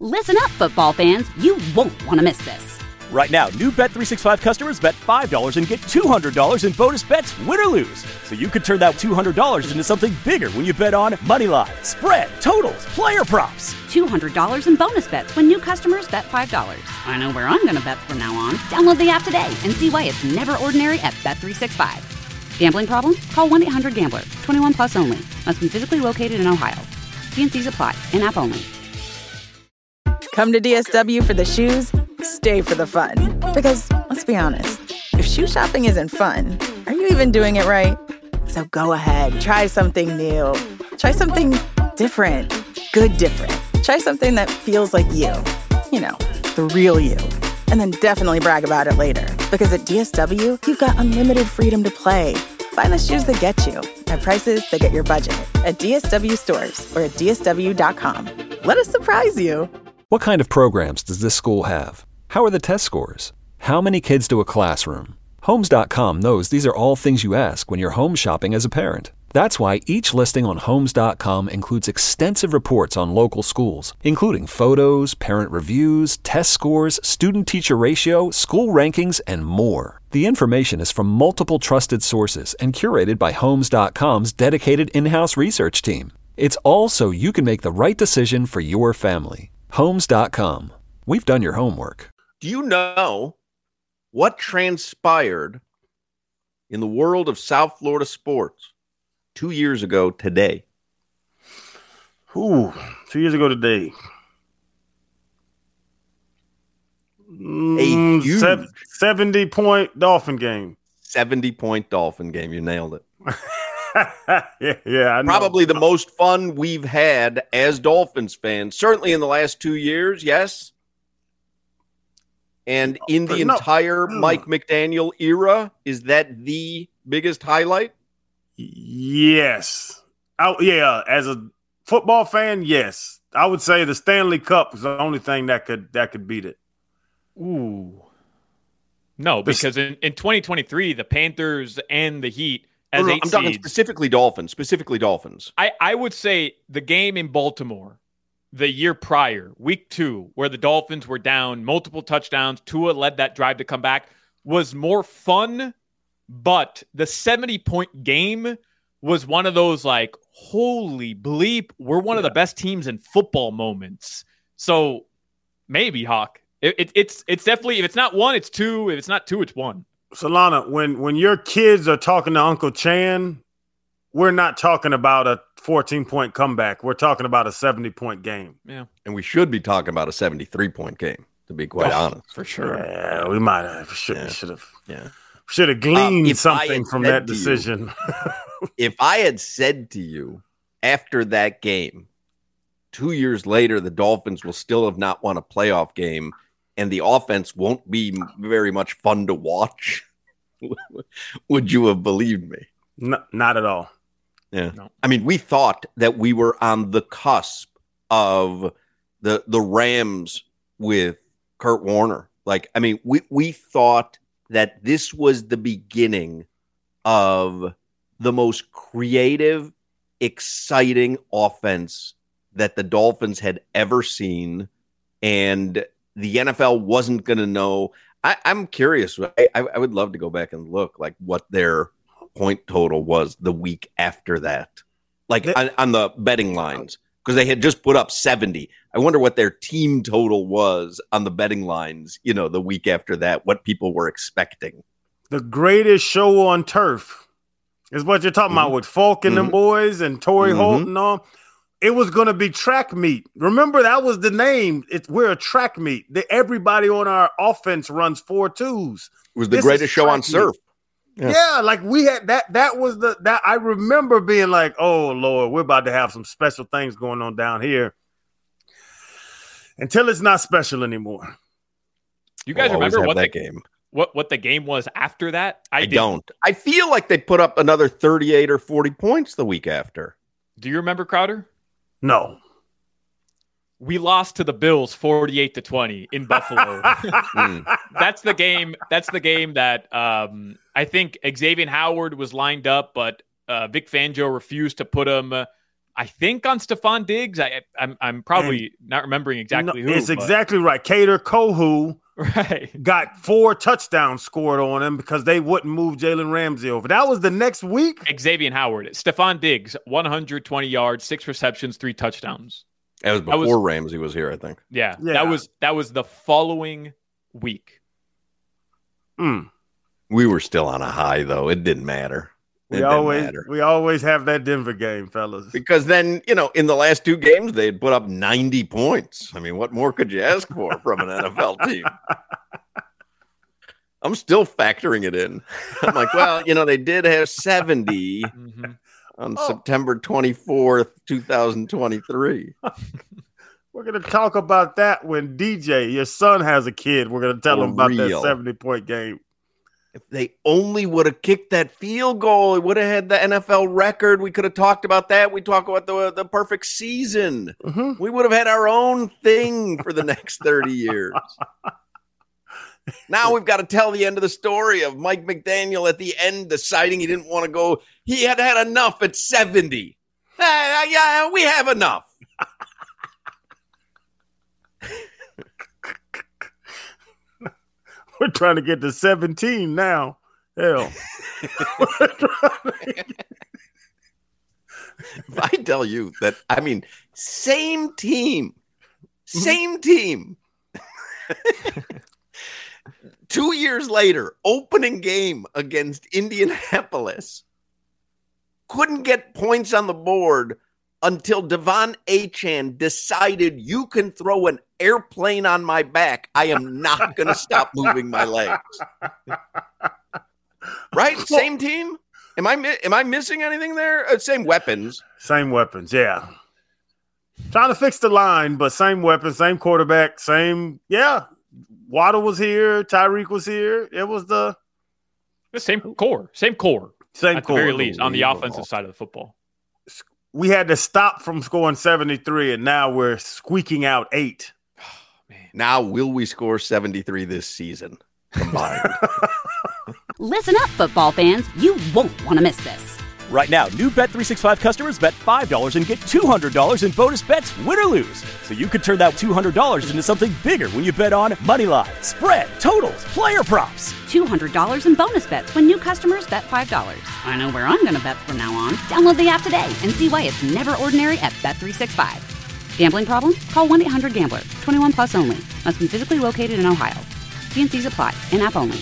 Listen up, football fans. You won't want to miss this. Right now, new Bet365 customers bet $5 and get $200 in bonus bets, win or lose. So you could turn that $200 into something bigger when you bet on money line, spread, totals, player props. $200 in bonus bets when new customers bet $5. I know where I'm going to bet from now on. Download the app today and see why it's never ordinary at Bet365. Gambling problem? Call 1-800-GAMBLER. 21 plus only. Must be physically located in Ohio. T&Cs apply. In-app only. Come to DSW for the shoes, stay for the fun. Because, let's be honest, if shoe shopping isn't fun, are you even doing it right? So go ahead, try something new. Try something different. Good different. Try something that feels like you. You know, the real you. And then definitely brag about it later. Because at DSW, you've got unlimited freedom to play. Find the shoes that get you at prices that get your budget at DSW stores or at DSW.com. Let us surprise you. What kind of programs does this school have? How are the test scores? How many kids do a classroom? Homes.com knows these are all things you ask when you're home shopping as a parent. That's why each listing on Homes.com includes extensive reports on local schools, including photos, parent reviews, test scores, student-teacher ratio, school rankings, and more. The information is from multiple trusted sources and curated by Homes.com's dedicated in-house research team. It's all so you can make the right decision for your family. Homes.com. We've done your homework. Do you know what transpired in the world of South Florida sports 2 years ago today? 2 years ago today. A huge 70-point Dolphin game. 70-point Dolphin game. You nailed it. Yeah, I know. Probably the most fun we've had as Dolphins fans, certainly in the last 2 years, yes. And in the entire Mike McDaniel era, is that the biggest highlight? Yes. As a football fan, yes. I would say the Stanley Cup is the only thing that could beat it. Ooh. No, because in 2023, the Panthers and the Heat as I'm talking specifically Dolphins. I would say the game in Baltimore the year prior, week 2, where the Dolphins were down multiple touchdowns, Tua led that drive to come back, was more fun, but the 70-point game was one of those like, holy bleep, we're one of the best teams in football moments. So maybe, Hawk. It's definitely, if it's not 1, it's 2. If it's not 2, it's 1. Solana, when your kids are talking to Uncle Chan, we're not talking about a 14-point comeback. We're talking about a 70-point game. Yeah. And we should be talking about a 73-point game, to be quite honest. For sure. Yeah, we might have. Should have gleaned something from that decision. If I had said to you after that game, 2 years later, the Dolphins will still have not won a playoff game, and the offense won't be very much fun to watch, would you have believed me? No, not at all. Yeah. No. I mean, we thought that we were on the cusp of the Rams with Kurt Warner. Like, I mean, we thought that this was the beginning of the most creative, exciting offense that the Dolphins had ever seen, and the NFL wasn't going to know. I'm curious. I would love to go back and look like what their point total was the week after that, like on the betting lines, because they had just put up 70. I wonder what their team total was on the betting lines, the week after that, what people were expecting. The greatest show on turf is what you're talking about with Falk and them boys and Torrey Holt and all. It was going to be track meet. Remember, that was the name. We're a track meet. Everybody on our offense runs 4.2s. It was the greatest show on surf. Yeah, like we had that was that I remember being like, oh Lord, we're about to have some special things going on down here. Until it's not special anymore. You guys remember what that game? What the game was after that? I don't. I feel like they put up another 38 or 40 points the week after. Do you remember, Crowder? No. We lost to the Bills 48-20 in Buffalo. That's the game. That's the game that I think Xavier Howard was lined up, but Vic Fangio refused to put him I think on Stephon Diggs. I'm probably not remembering exactly who. It's exactly right. Kader Kohou got 4 touchdowns scored on him because they wouldn't move Jalen Ramsey over. That was the next week. Xavier Howard. Stephon Diggs, 120 yards, 6 receptions, 3 touchdowns. That was before Ramsey was here, I think. Yeah. That was the following week. We were still on a high, though. It didn't matter. We always have that Denver game, fellas. Because then, in the last 2 games, they'd put up 90 points. I mean, what more could you ask for from an NFL team? I'm still factoring it in. I'm like, well, they did have 70 on September 24th, 2023. We're going to talk about that when DJ, your son, has a kid. We're going to tell him about that 70-point game. If they only would have kicked that field goal, it would have had the NFL record. We could have talked about that. We talk about the perfect season. We would have had our own thing for the next 30 years. Now we've got to tell the end of the story of Mike McDaniel at the end deciding he didn't want to go. He had enough at 70. Yeah, we have enough. We're trying to get to 17 now. Hell. If I tell you that, same team. 2 years later, opening game against Indianapolis. Couldn't get points on the board until Devon Achane decided you can throw an airplane on my back. I am not going to stop moving my legs. Right? Same team? Am I missing anything there? Same weapons. Same weapons, yeah. Trying to fix the line, but same weapons, same quarterback, same, yeah. Waddle was here. Tyreek was here. It was the same core. Same core. At the very least, on the offensive side of the football. We had to stop from scoring 73, and now we're squeaking out 8. Oh, man. Now, will we score 73 this season combined? Listen up, football fans. You won't want to miss this. Right now, new Bet365 customers bet $5 and get $200 in bonus bets, win or lose. So you could turn that $200 into something bigger when you bet on moneyline, spread, totals, player props. $200 in bonus bets when new customers bet $5. I know where I'm going to bet from now on. Download the app today and see why it's never ordinary at Bet365. Gambling problem? Call 1-800-GAMBLER. 21 plus only. Must be physically located in Ohio. T&Cs apply. In-app only.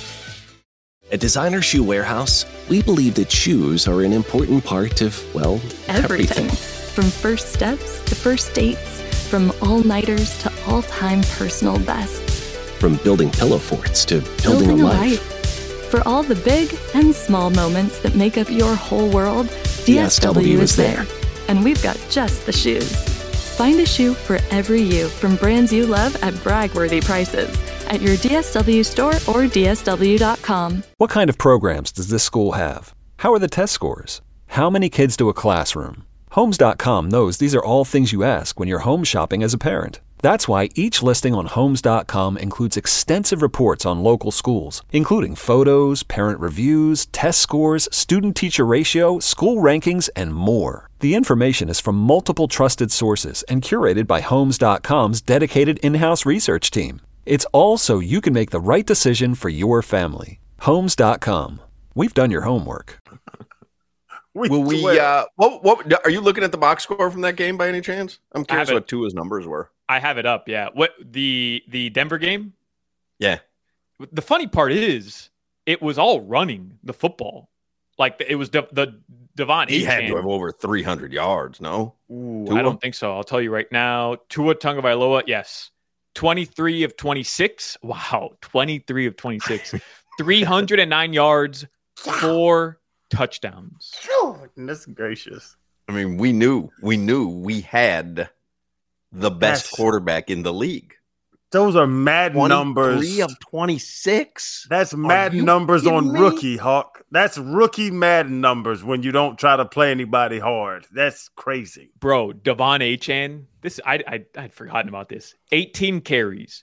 At Designer Shoe Warehouse, we believe that shoes are an important part of, well, everything. From first steps to first dates, from all-nighters to all-time personal bests. From building pillow forts to building a life. For all the big and small moments that make up your whole world, DSW is there. And we've got just the shoes. Find a shoe for every you from brands you love at brag-worthy prices at your DSW store or DSW.com. What kind of programs does this school have? How are the test scores? How many kids do a classroom? Homes.com knows these are all things you ask when you're home shopping as a parent. That's why each listing on Homes.com includes extensive reports on local schools, including photos, parent reviews, test scores, student-teacher ratio, school rankings, and more. The information is from multiple trusted sources and curated by Homes.com's dedicated in-house research team. It's all so you can make the right decision for your family. Homes.com. We've done your homework. Will we? What are you looking at the box score from that game by any chance? I'm curious what Tua's numbers were. I have it up. Yeah. What the Denver game? Yeah. The funny part is, it was all running the football. Like it was the Devon. He had to have over 300 yards. No, I don't think so. I'll tell you right now. Tua Tagovailoa, yes. 23 of 26. Wow. 23 of 26. 309 yards, 4 touchdowns. Goodness gracious. I mean, we knew we had the best quarterback in the league. Those are mad numbers. 23 of 26. That's mad numbers on rookie, Hawk. That's rookie mad numbers when you don't try to play anybody hard. That's crazy. Bro, Devon Achane, this I'd forgotten about this. 18 carries,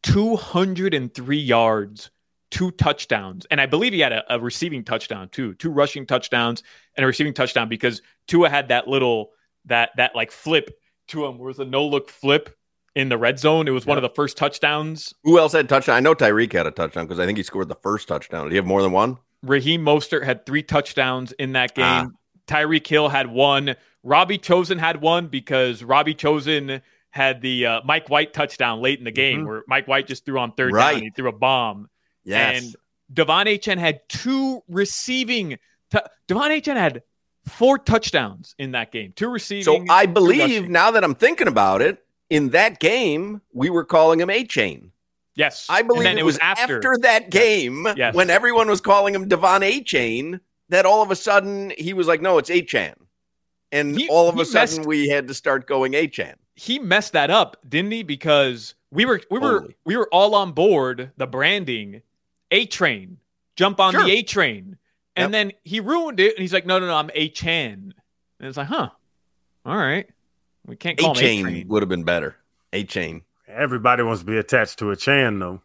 203 yards, 2 touchdowns. And I believe he had a receiving touchdown too. 2 rushing touchdowns and a receiving touchdown because Tua had that little that like flip to him was a no-look flip in the red zone. It was one of the first touchdowns. Who else had touchdown? I know Tyreek had a touchdown because I think he scored the first touchdown. Did he have more than one? Raheem Mostert had 3 touchdowns in that game. Tyreek Hill had 1. Robbie Chosen had 1 because Robbie Chosen had the Mike White touchdown late in the game where Mike White just threw on third down. He threw a bomb. Yes. And Devon Achane had 2 receiving. Devon Achane had 4 touchdowns in that game. 2 receiving. So I believe, now that I'm thinking about it, in that game, we were calling him Achane. Yes. I believe it was after that game when everyone was calling him Devon Achane that all of a sudden he was like, no, it's Achane. And all of a sudden we had to start going Achane. He messed that up, didn't he? Because we were all on board the branding A-Train. Jump on the A-Train. And then he ruined it and he's like, no, I'm Achane. And it's like, all right. We can't call him A-Train. Would have been better. A-Chain. Everybody wants to be attached to a Chan, though.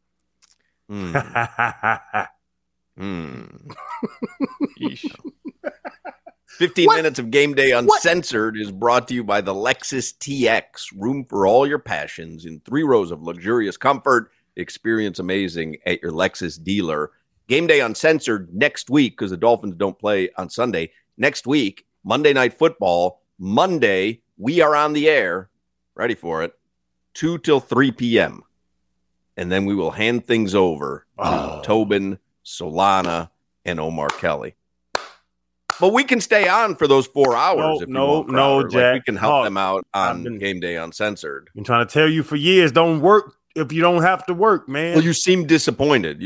15 minutes of Game Day Uncensored is brought to you by the Lexus TX. Room for all your passions in 3 rows of luxurious comfort. Experience amazing at your Lexus dealer. Game Day Uncensored next week, because the Dolphins don't play on Sunday. Next week, Monday Night Football. Monday, we are on the air. Ready for it. 2 till 3 p.m. And then we will hand things over to Tobin, Solana, and Omar Kelly. But we can stay on for those 4 hours. No, Jack. We can help them out on Game Day Uncensored. I'm trying to tell you for years, don't work if you don't have to work, man. Well, you seem disappointed.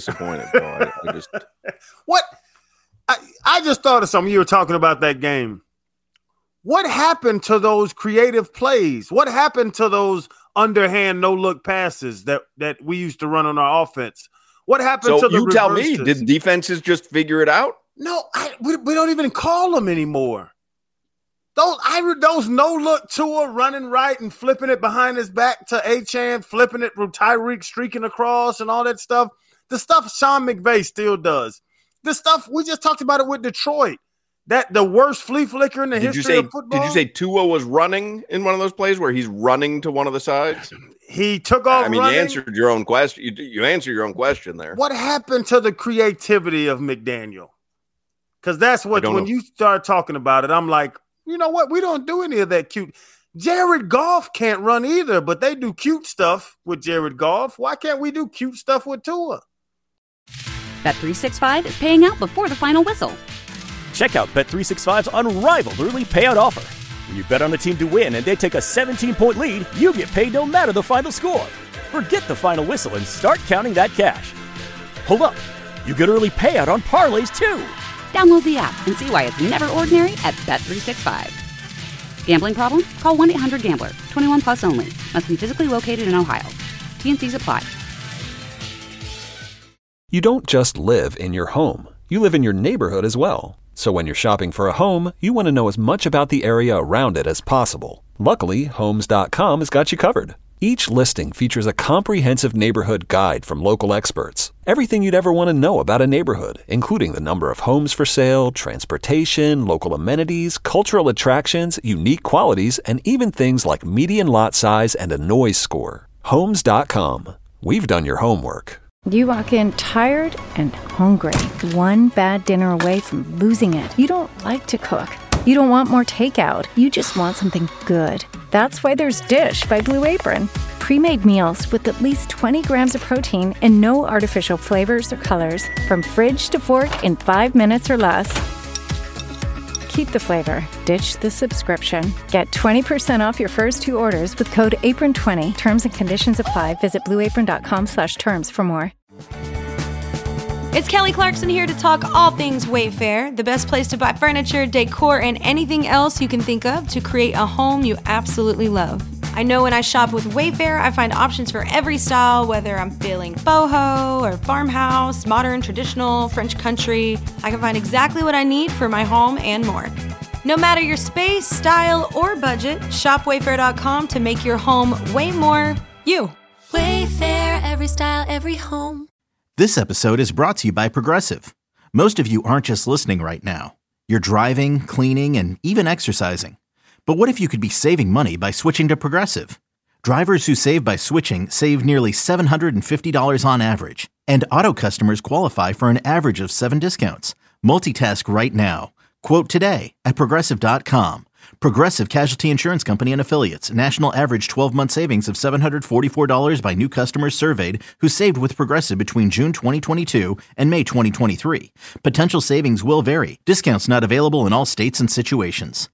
What? I just thought of something. You were talking about that game. What happened to those creative plays? What happened to those underhand no-look passes that we used to run on our offense? What happened to the you tell reverses? me, did defenses just figure it out? No, we don't even call them anymore. Those no-look Tua running right and flipping it behind his back to Achane, flipping it with Tyreek streaking across and all that stuff. The stuff Sean McVay still does. The stuff, we just talked about it with Detroit. That the worst flea flicker in the history of football. Did you say Tua was running in one of those plays where he's running to one of the sides? He took off running. You answered your own question. You answered your own question there. What happened to the creativity of McDaniel? Because that's what, when you start talking about it, I'm like, you know what? We don't do any of that cute. Jared Goff can't run either, but they do cute stuff with Jared Goff. Why can't we do cute stuff with Tua? Bet365 is paying out before the final whistle. Check out Bet365's unrivaled early payout offer. When you bet on a team to win and they take a 17-point lead, you get paid no matter the final score. Forget the final whistle and start counting that cash. Hold up. You get early payout on parlays, too. Download the app and see why it's never ordinary at Bet365. Gambling problem? Call 1-800-GAMBLER. 21 plus only. Must be physically located in Ohio. T&Cs apply. You don't just live in your home. You live in your neighborhood as well. So when you're shopping for a home, you want to know as much about the area around it as possible. Luckily, Homes.com has got you covered. Each listing features a comprehensive neighborhood guide from local experts. Everything you'd ever want to know about a neighborhood, including the number of homes for sale, transportation, local amenities, cultural attractions, unique qualities, and even things like median lot size and a noise score. Homes.com. We've done your homework. You walk in tired and hungry, one bad dinner away from losing it. You don't like to cook. You don't want more takeout. You just want something good. That's why there's Dish by Blue Apron. Pre-made meals with at least 20 grams of protein and no artificial flavors or colors. From fridge to fork in 5 minutes or less. Keep the flavor. Ditch the subscription. Get 20% off your first 2 orders with code APRON20. Terms and conditions apply. Visit blueapron.com/terms for more. It's Kelly Clarkson here to talk all things Wayfair, the best place to buy furniture, decor, and anything else you can think of to create a home you absolutely love. I know when I shop with Wayfair, I find options for every style, whether I'm feeling boho or farmhouse, modern, traditional, French country. I can find exactly what I need for my home and more. No matter your space, style, or budget, shop Wayfair.com to make your home way more you. Wayfair, every style, every home. This episode is brought to you by Progressive. Most of you aren't just listening right now. You're driving, cleaning, and even exercising. But what if you could be saving money by switching to Progressive? Drivers who save by switching save nearly $750 on average, and auto customers qualify for an average of 7 discounts. Multitask right now. Quote today at Progressive.com. Progressive Casualty Insurance Company and Affiliates. National average 12-month savings of $744 by new customers surveyed who saved with Progressive between June 2022 and May 2023. Potential savings will vary. Discounts not available in all states and situations.